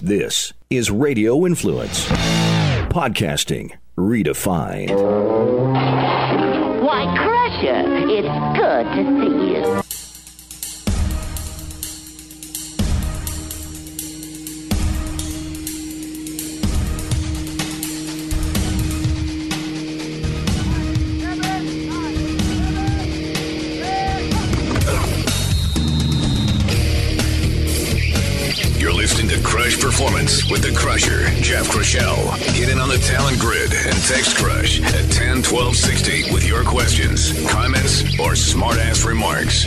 This is Radio Influence. Podcasting redefined. Why, Crusher, it's good to see you. Listening to Crush Performance with the Crusher, Jeff Crushell. Get in on the talent grid and text Crush at 10-1260 with your questions, comments, or smart-ass remarks.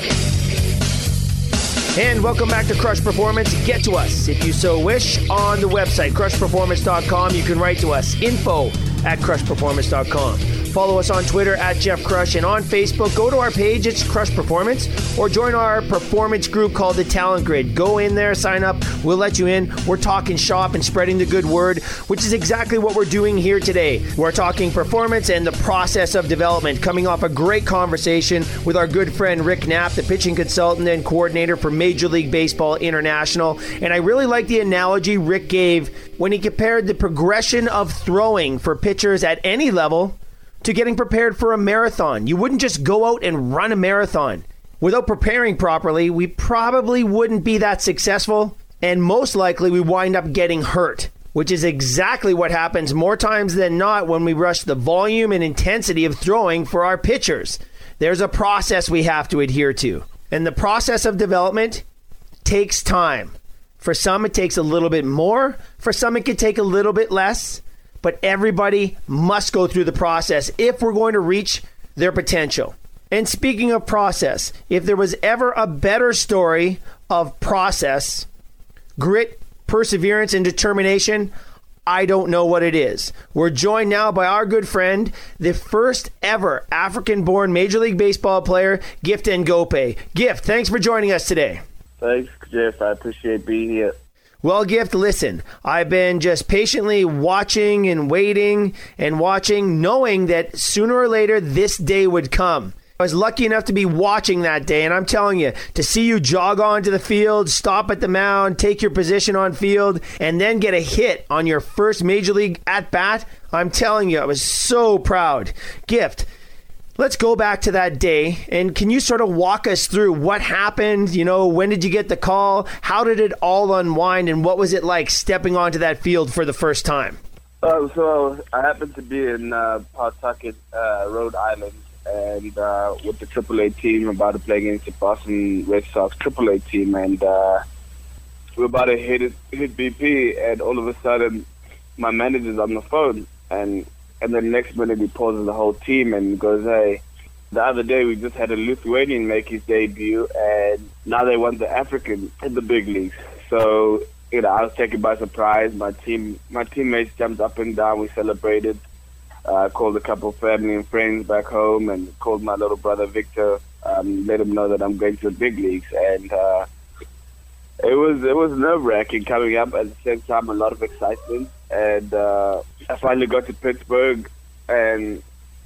And welcome back to Crush Performance. Get to us, if you so wish, on the website, crushperformance.com. You can write to us, info@crushperformance.com. Follow us on Twitter @Jeff Crush, and on Facebook, go to our page, it's Crush Performance, or join our performance group called the Talent Grid. Go in there, sign up, we'll let you in. We're talking shop and spreading the good word, which is exactly what we're doing here today. We're talking performance and the process of development, coming off a great conversation with our good friend Rick Knapp, the pitching consultant and coordinator for Major League Baseball International. And I really like the analogy Rick gave when he compared the progression of throwing for pitchers at any level to getting prepared for a marathon. You wouldn't just go out and run a marathon. Without preparing properly, we probably wouldn't be that successful, and most likely we wind up getting hurt, which is exactly what happens more times than not when we rush the volume and intensity of throwing for our pitchers. There's a process we have to adhere to, and the process of development takes time. For some, it takes a little bit more. For some, it could take a little bit less. But everybody must go through the process if we're going to reach their potential. And speaking of process, if there was ever a better story of process, grit, perseverance, and determination, I don't know what it is. We're joined now by our good friend, the first ever African-born Major League Baseball player, Gift Ngope. Gift, thanks for joining us today. Thanks, Jeff. I appreciate being here. Well, Gift, listen, I've been just patiently watching and waiting and watching, knowing that sooner or later this day would come. I was lucky enough to be watching that day, and I'm telling you, to see you jog onto the field, stop at the mound, take your position on field, and then get a hit on your first Major League at-bat, I'm telling you, I was so proud. Gift, let's go back to that day, and can you sort of walk us through what happened? You know, when did you get the call? How did it all unwind, and what was it like stepping onto that field for the first time? So I happened to be in Pawtucket, Rhode Island, and with the AAA team, about to play against the Boston Red Sox AAA team, and we're about to hit BP, and all of a sudden, my manager's on the phone, and the next minute he pauses the whole team and goes, "Hey, the other day we just had a Lithuanian make his debut, and now they want the African in the big leagues." So, you know, I was taken by surprise. My teammates jumped up and down. We celebrated. Called a couple of family and friends back home, and called my little brother Victor. Let him know that I'm going to the big leagues, and it was nerve-wracking coming up. At the same time, a lot of excitement. And I finally got to Pittsburgh, and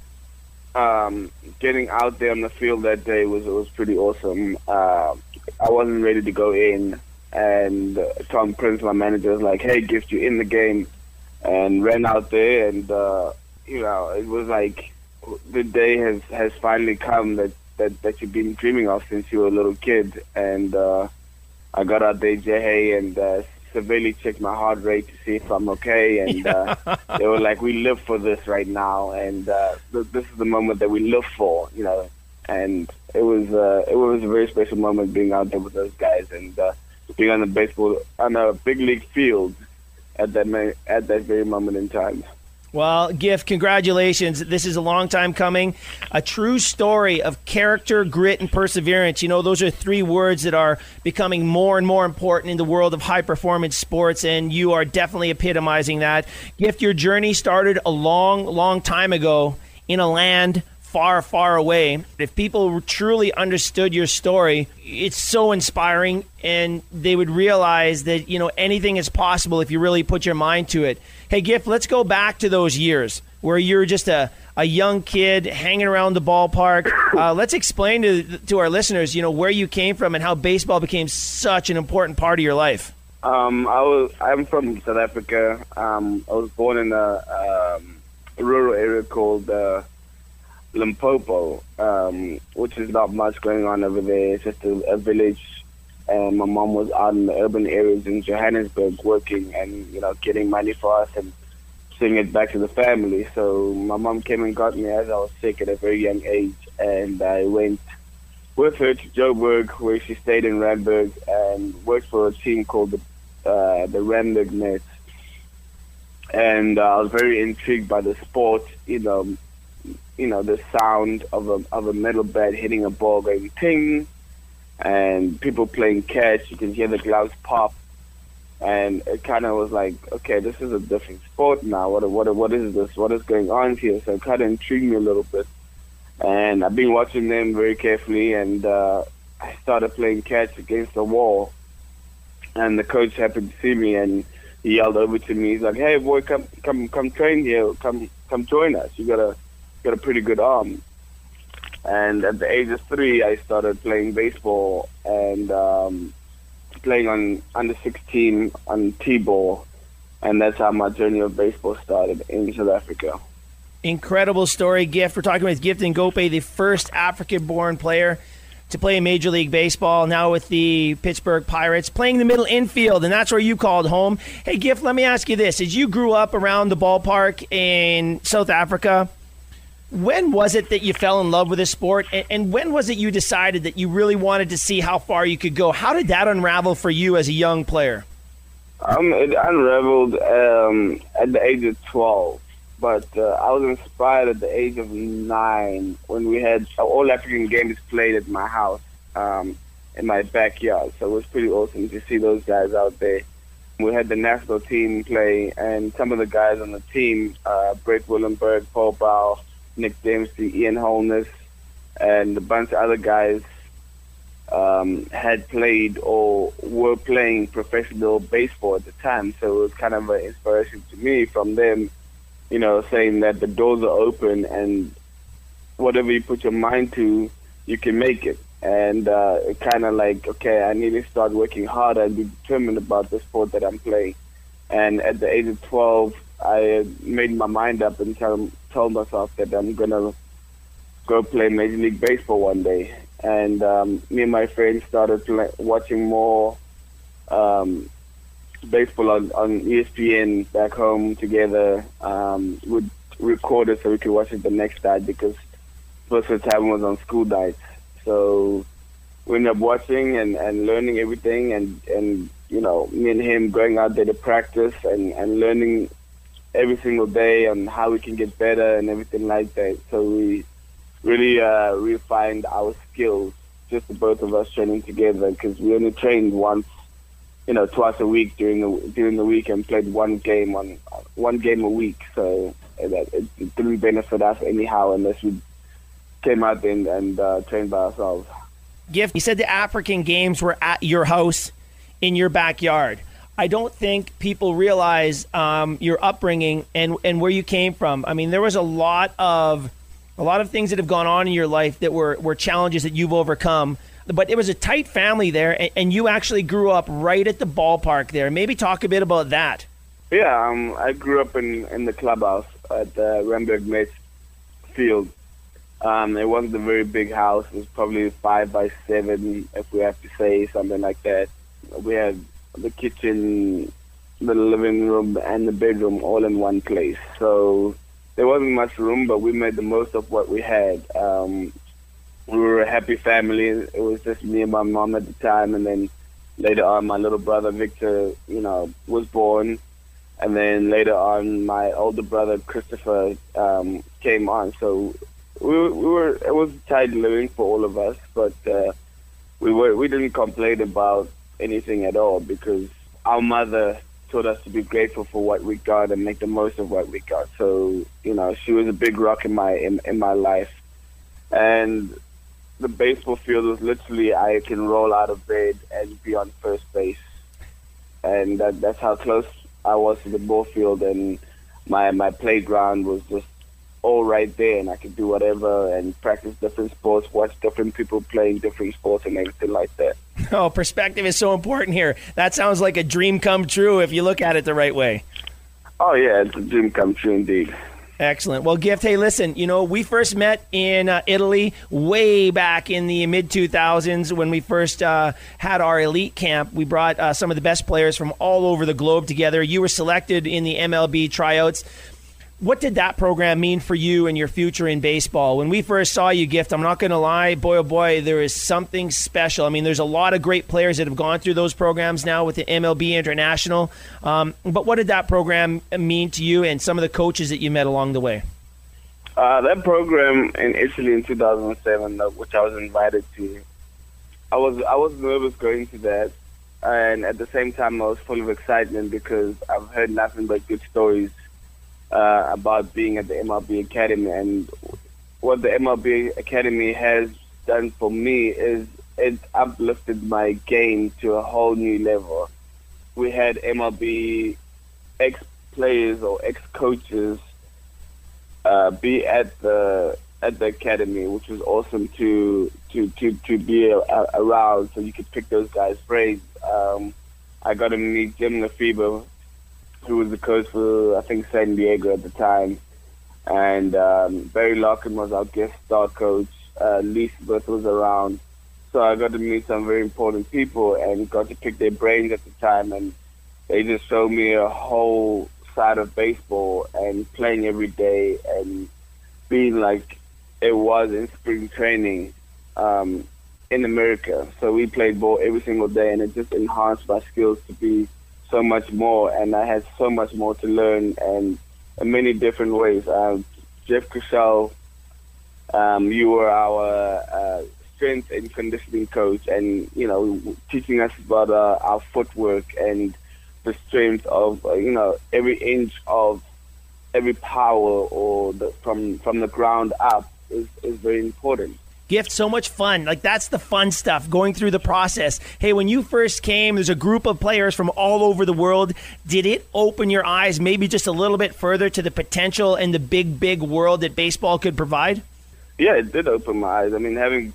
getting out there on the field that day was pretty awesome. I wasn't ready to go in, and Tom Prince, my manager, was like, "Hey, Gift, you in the game," and ran out there, and you know, it was like the day has finally come that you've been dreaming of since you were a little kid. And I got out there, and severely checked my heart rate to see if I'm okay, and they were like, "We live for this right now, and this is the moment that we live for," you know. And it was a very special moment being out there with those guys, and being on a big league field at that very moment in time. Well, Gift, congratulations. This is a long time coming. A true story of character, grit, and perseverance. You know, those are three words that are becoming more and more important in the world of high-performance sports, and you are definitely epitomizing that. Gift, your journey started a long, long time ago in a land far, far away. If people truly understood your story, it's so inspiring, and they would realize that, you know, anything is possible if you really put your mind to it. Hey, Gift, let's go back to those years where you're just a young kid hanging around the ballpark. Let's explain to our listeners, you know, where you came from and how baseball became such an important part of your life. I'm from South Africa. I was born in a rural area called Limpopo, which is not much going on over there. It's just a village, and my mom was out in the urban areas in Johannesburg working and getting money for us and sending it back to the family. So my mom came and got me as I was sick at a very young age, and I went with her to Joburg, where she stayed in Randburg and worked for a team called the Randburg Nets. And I was very intrigued by the sport, the sound of a metal bat hitting a ball going ting, and people playing catch. You can hear the gloves pop, and it kind of was like, okay, this is a different sport now. What is this? What is going on here? So it kind of intrigued me a little bit. And I've been watching them very carefully, and I started playing catch against the wall. And the coach happened to see me, and he yelled over to me. He's like, "Hey, boy, come train here. Come join us. You got a pretty good arm." And at the age of 3, I started playing baseball and playing on under 16 on T-ball, and that's how my journey of baseball started in South Africa. Incredible story, Gift. We're talking with Gift Ngope, the first African-born player to play in Major League Baseball, now with the Pittsburgh Pirates, playing the middle infield, and that's where you called home. Hey, Gift, let me ask you this. As you grew up around the ballpark in South Africa, when was it that you fell in love with this sport, and when was it you decided that you really wanted to see how far you could go? How did that unravel for you as a young player? It unraveled at the age of 12. But I was inspired at the age of 9 when we had all African games played at my house in my backyard. So it was pretty awesome to see those guys out there. We had the national team play, and some of the guys on the team, Brett Willenberg, Paul Bow, Nick Dempsey, Ian Holness, and a bunch of other guys had played or were playing professional baseball at the time. So it was kind of an inspiration to me from them, saying that the doors are open and whatever you put your mind to, you can make it. And it kind of like, okay, I need to start working harder and be determined about the sport that I'm playing. And at the age of 12, I made my mind up and told myself that I'm going to go play Major League Baseball one day. And me and my friends started watching more baseball on ESPN back home together. We'd record it so we could watch it the next night because most of the time it was on school nights. So we ended up watching and learning everything, and me and him going out there to practice and learning every single day on how we can get better and everything like that. So we really refined our skills, just the both of us training together, because we only trained twice a week during the week and played one game a week. So it didn't benefit us anyhow unless we came out there and trained by ourselves. Gift, you said the African games were at your house in your backyard. I don't think people realize your upbringing and where you came from. I mean, there was a lot of things that have gone on in your life that were challenges that you've overcome. But it was a tight family there, and you actually grew up right at the ballpark there. Maybe talk a bit about that. Yeah, I grew up in the clubhouse at the Randburg Nets field. It wasn't a very big house. It was probably 5 by 7, if we have to say, something like that. We had the kitchen, the living room, and the bedroom all in one place. So there wasn't much room, but we made the most of what we had. We were a happy family. It was just me and my mom at the time, and then later on my little brother Victor, was born, and then later on my older brother Christopher came on. So it was tight living for all of us, but we didn't complain about anything at all because our mother taught us to be grateful for what we got and make the most of what we got. So she was a big rock in my life, and the baseball field was literally I can roll out of bed and be on first base, and that's how close I was to the ball field, and my playground was just all right there, and I could do whatever and practice different sports, watch different people playing different sports and everything like that. Oh, perspective is so important here. That sounds like a dream come true if you look at it the right way. Oh, yeah, it's a dream come true indeed. Excellent. Well, Gift, hey, listen, we first met in Italy way back in the mid-2000s when we first had our elite camp. We brought some of the best players from all over the globe together. You were selected in the MLB tryouts. What did that program mean for you and your future in baseball? When we first saw you, Gift, I'm not going to lie, boy, oh boy, there is something special. I mean, there's a lot of great players that have gone through those programs now with the MLB International. But what did that program mean to you and some of the coaches that you met along the way? That program in Italy in 2007, which I was invited to, I was nervous going to that. And at the same time, I was full of excitement because I've heard nothing but good stories about being at the MLB Academy. And what the MLB Academy has done for me is it uplifted my game to a whole new level. We had MLB ex-players or ex-coaches be at the academy, which was awesome to be around, so you could pick those guys' brains. I got to meet Jim Lefebvre, who was the coach for, I think, San Diego at the time. And Barry Larkin was our guest star coach. Lee Smith was around. So I got to meet some very important people and got to pick their brains at the time. And they just showed me a whole side of baseball and playing every day and being like it was in spring training in America. So we played ball every single day, and it just enhanced my skills to be so much more, and I had so much more to learn, and in many different ways. Jeff Crushell, you were our strength and conditioning coach, and teaching us about our footwork and the strength of every inch of every power or from the ground up is very important. Gift, so much fun. Like, that's the fun stuff, going through the process. Hey, when you first came, there's a group of players from all over the world. Did it open your eyes maybe just a little bit further to the potential and the big, big world that baseball could provide? Yeah, it did open my eyes. I mean, having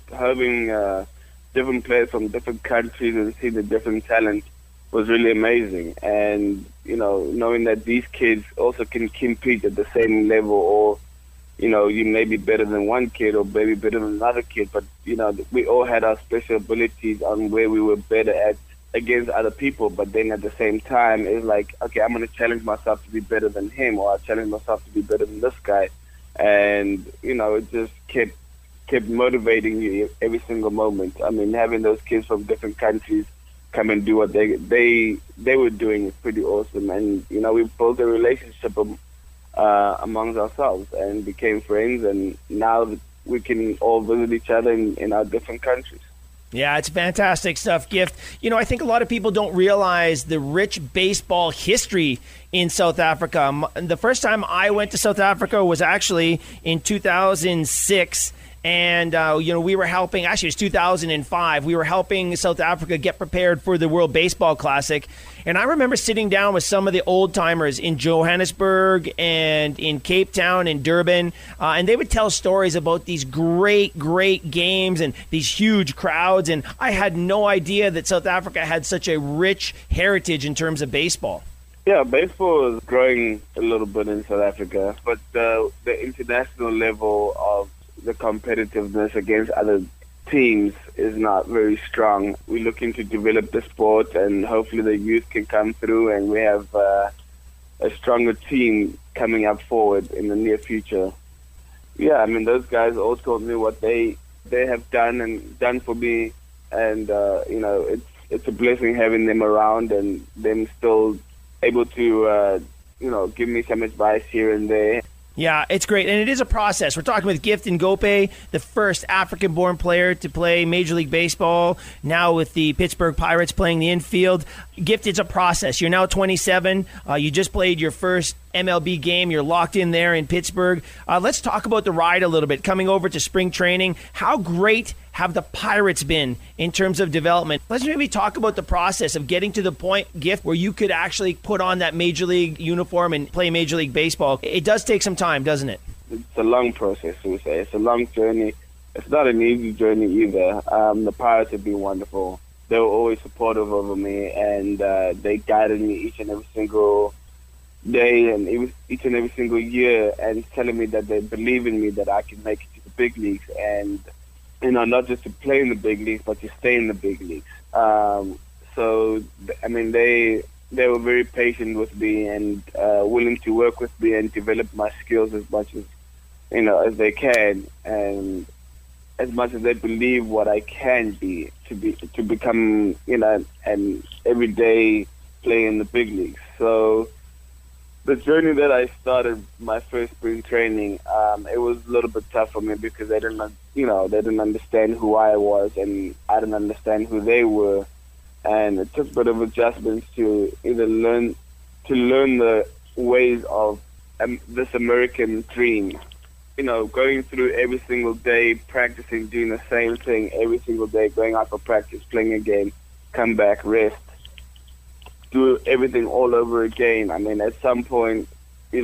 different players from different countries and seeing the different talent was really amazing. And, knowing that these kids also can compete at the same level, or you may be better than one kid or maybe better than another kid, but, we all had our special abilities on where we were better at against other people. But then at the same time, it's like, okay, I'm going to challenge myself to be better than him, or I'll challenge myself to be better than this guy. And, it just kept motivating you every single moment. I mean, having those kids from different countries come and do what they were doing is pretty awesome. And, we built a relationship amongst ourselves and became friends, and now we can all visit each other in our different countries. Yeah, it's fantastic stuff, Gift. I think a lot of people don't realize the rich baseball history in South Africa. The first time I went to South Africa was actually in 2006. And, we were helping, actually it was 2005, we were helping South Africa get prepared for the World Baseball Classic. And I remember sitting down with some of the old-timers in Johannesburg and in Cape Town and Durban, and they would tell stories about these great, great games and these huge crowds. And I had no idea that South Africa had such a rich heritage in terms of baseball. Yeah, baseball is growing a little bit in South Africa, but the international level of the competitiveness against other teams is not very strong. We're looking to develop the sport, and hopefully the youth can come through, and we have a stronger team coming up forward in the near future. Yeah, I mean, those guys all told me what they have done for me, and it's a blessing having them around and them still able to give me some advice here and there. Yeah, it's great, and it is a process. We're talking with Gift Ngope, the first African-born player to play Major League Baseball, now with the Pittsburgh Pirates playing the infield. Gift, it's a process. You're now 27. You just played your first MLB game. You're locked in there in Pittsburgh. Let's talk about the ride a little bit, coming over to spring training. How great have the Pirates been in terms of development? Let's maybe talk about the process of getting to the point, Gift, where you could actually put on that Major League uniform and play Major League Baseball. It does take some time, doesn't it? It's a long process, we say. It's a long journey. It's not an easy journey either. The Pirates have been wonderful. they were always supportive over me, and they guided me each and every single day and each and every single year, and telling me that they believe in me, that I can make it to the big leagues, and not just to play in the big leagues, but to stay in the big leagues. So I mean, they were very patient with me and willing to work with me and develop my skills as much as as they can, and as much as they believe what I can be to become an everyday player in the big leagues. So the journey that I started, my first spring training, it was a little bit tough for me because they didn't understand who I was, and I didn't understand who they were, and it took a bit of adjustments to learn the ways of this American dream. Going through every single day, practicing, doing the same thing every single day, going out for practice, playing a game, come back, rest, do everything all over again. I mean, at some point, you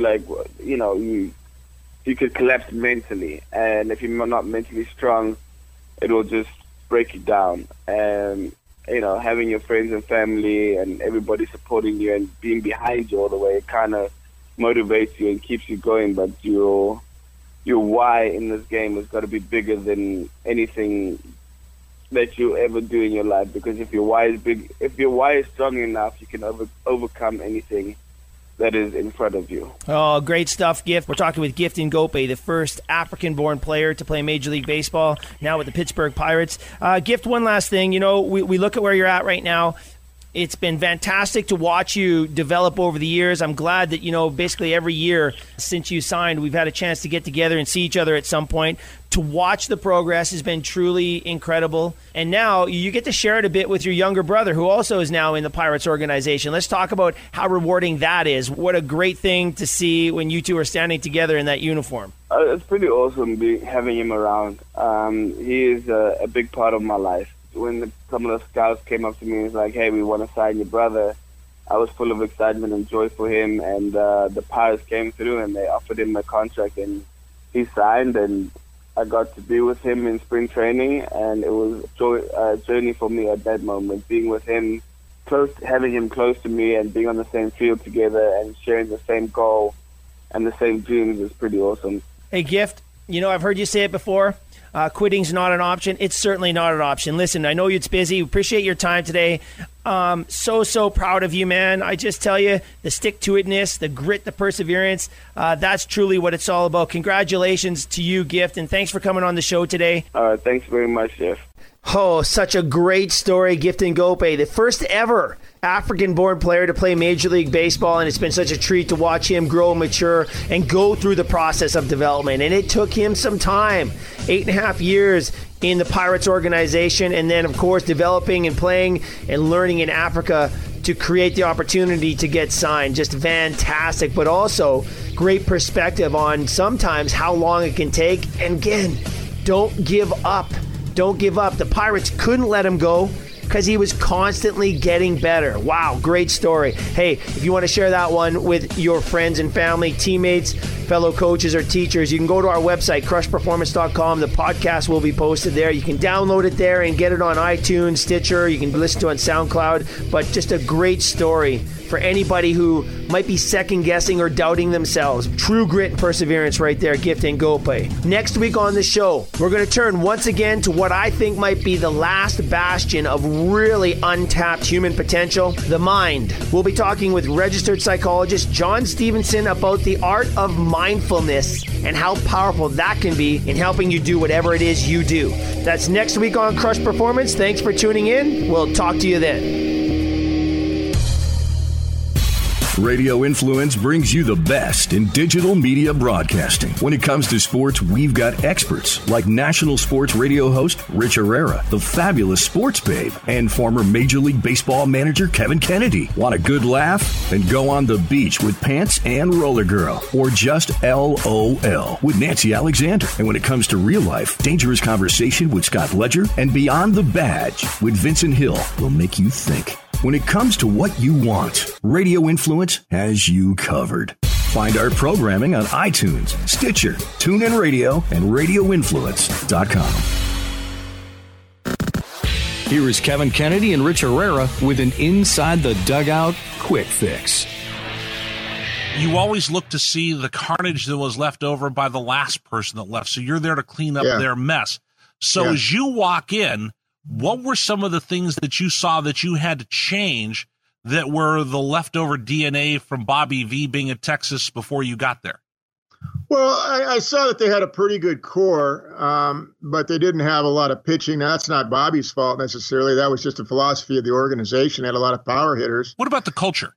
could collapse mentally, and if you're not mentally strong, it will just break you down. And having your friends and family and everybody supporting you and being behind you all the way, it kind of motivates you and keeps you going. But your why in this game has got to be bigger than anything that you ever do in your life, because if your why is strong enough, you can overcome anything that is in front of you. Oh, great stuff, Gift. We're talking with Gift Ngope, the first African-born player to play Major League Baseball, now with the Pittsburgh Pirates. Gift, one last thing. We look at where you're at right now. It's been fantastic to watch you develop over the years. I'm glad that, basically every year since you signed, we've had a chance to get together and see each other at some point. To watch the progress has been truly incredible. And now you get to share it a bit with your younger brother, who also is now in the Pirates organization. Let's talk about how rewarding that is. What a great thing to see when you two are standing together in that uniform. It's pretty awesome having him around. He is a big part of my life. When some of the scouts came up to me and was like, hey, we want to sign your brother, I was full of excitement and joy for him, and the Pirates came through and they offered him a contract, and he signed, and I got to be with him in spring training, and it was a journey for me at that moment, being with him, having him close to me and being on the same field together and sharing the same goal and the same dreams is pretty awesome. Hey, Gift, I've heard you say it before. Quitting's not an option. It's certainly not an option. Listen, I know it's busy. Appreciate your time today. So proud of you, man. I just tell you, the stick-to-itness, the grit, the perseverance, that's truly what it's all about. Congratulations to you, Gift, and thanks for coming on the show today. Thanks very much, Jeff. Oh, such a great story, Gift Ngope, the first ever African-born player to play Major League Baseball, and it's been such a treat to watch him grow, mature, and go through the process of development. And it took him some time, 8.5 years in the Pirates organization, and then, of course, developing and playing and learning in Africa to create the opportunity to get signed. Just fantastic, but also great perspective on sometimes how long it can take. And again, don't give up. Don't give up. The Pirates couldn't let him go because he was constantly getting better. Wow, great story. Hey, if you want to share that one with your friends and family, teammates, fellow coaches, or teachers, you can go to our website, crushperformance.com. The podcast will be posted there. You can download it there and get it on iTunes, Stitcher. You can listen to it on SoundCloud. But just a great story for anybody who might be second-guessing or doubting themselves. True grit and perseverance right there, Gift Ngope. Next week on the show, we're going to turn once again to what I think might be the last bastion of really untapped human potential, the mind. We'll be talking with registered psychologist John Stevenson about the art of mindfulness and how powerful that can be in helping you do whatever it is you do. That's next week on Crush Performance. Thanks for tuning in. We'll talk to you then. Radio Influence brings you the best in digital media broadcasting. When it comes to sports, we've got experts like national sports radio host Rich Herrera, the fabulous sports babe, and former Major League Baseball manager Kevin Kennedy. Want a good laugh? Then go on the beach with Pants and Roller Girl, or just LOL with Nancy Alexander. And when it comes to real life, dangerous conversation with Scott Ledger and Beyond the Badge with Vincent Hill will make you think. When it comes to what you want, Radio Influence has you covered. Find our programming on iTunes, Stitcher, TuneIn Radio, and RadioInfluence.com. Here is Kevin Kennedy and Rich Herrera with an Inside the Dugout quick fix. You always look to see the carnage that was left over by the last person that left. So you're there to clean up their mess. So as you walk in, what were some of the things that you saw that you had to change that were the leftover DNA from Bobby V being in Texas before you got there? Well, I saw that they had a pretty good core, but they didn't have a lot of pitching. Now, that's not Bobby's fault necessarily. That was just a philosophy of the organization. They had a lot of power hitters. What about the culture?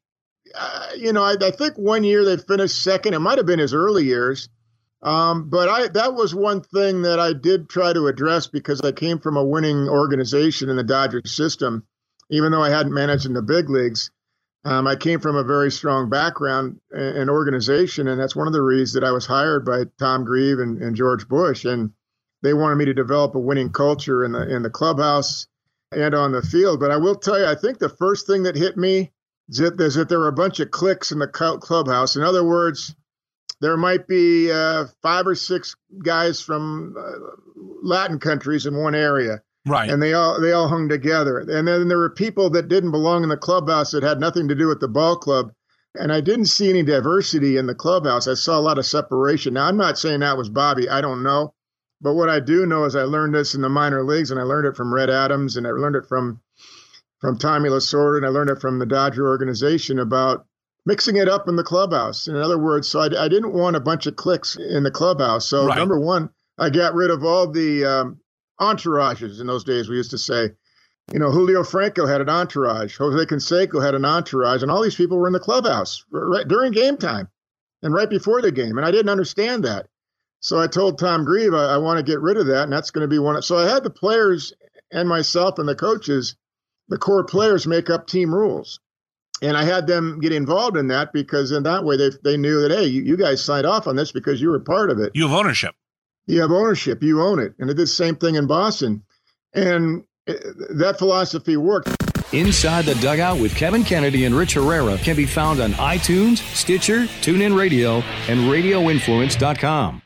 I think one year they finished second. It might have been his early years. But that was one thing that I did try to address because I came from a winning organization in the Dodgers system, even though I hadn't managed in the big leagues. I came from a very strong background and organization, and that's one of the reasons that I was hired by Tom Grieve and George Bush. And they wanted me to develop a winning culture in the clubhouse and on the field. But I will tell you, I think the first thing that hit me is that there were a bunch of cliques in the clubhouse. In other words, there might be 5 or 6 guys from Latin countries in one area. Right. And they all hung together. And then there were people that didn't belong in the clubhouse that had nothing to do with the ball club. And I didn't see any diversity in the clubhouse. I saw a lot of separation. Now, I'm not saying that was Bobby. I don't know. But what I do know is I learned this in the minor leagues, and I learned it from Red Adams, and I learned it from Tommy Lasorda, and I learned it from the Dodger organization about mixing it up in the clubhouse. In other words, so I didn't want a bunch of cliques in the clubhouse. So Number one, I got rid of all the entourages. In those days, we used to say, Julio Franco had an entourage. Jose Canseco had an entourage. And all these people were in the clubhouse right during game time and right before the game. And I didn't understand that. So I told Tom Grieve, I want to get rid of that. And that's going to be one. So I had the players and myself and the coaches, the core players, make up team rules. And I had them get involved in that because in that way they knew that, hey, you guys signed off on this because you were part of it. You have ownership. You have ownership. You own it. And it did the same thing in Boston. And that philosophy worked. Inside the Dugout with Kevin Kennedy and Rich Herrera can be found on iTunes, Stitcher, TuneIn Radio, and RadioInfluence.com.